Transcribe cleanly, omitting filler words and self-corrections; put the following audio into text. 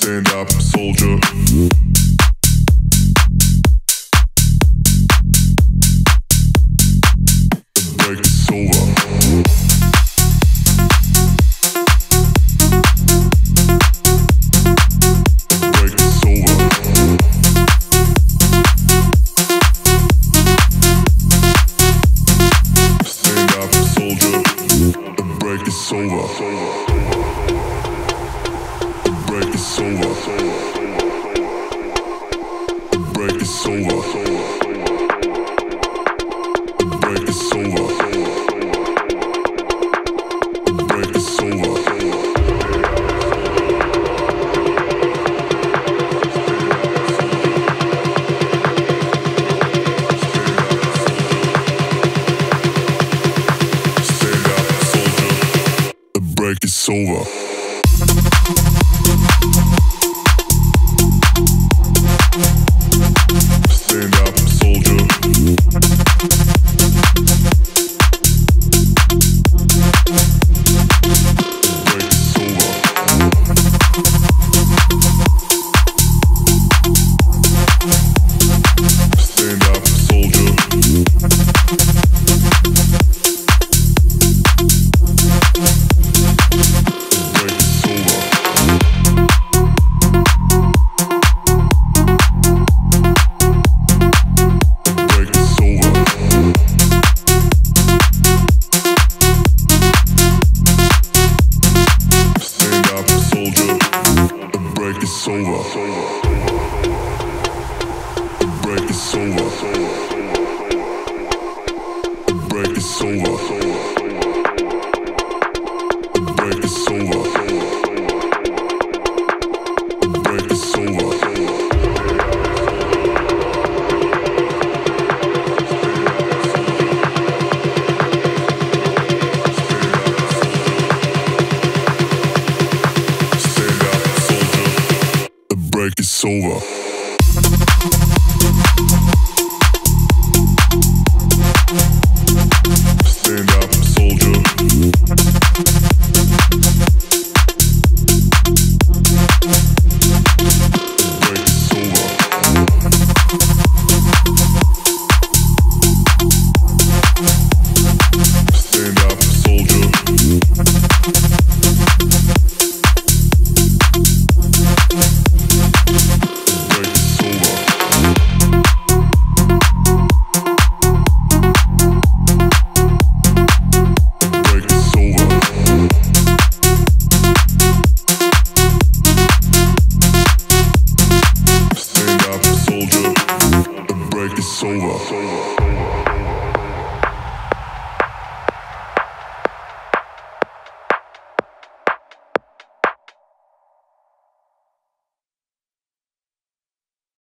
Stand up, soldier. The break is over. It's over. Stand up, soldier. Break is over. Stand up, soldier. It's over. The break is over. The break is over. The break is over. The break is over. Break is over. Stand up, soldier. Break is over. Stand up, soldier. It's over.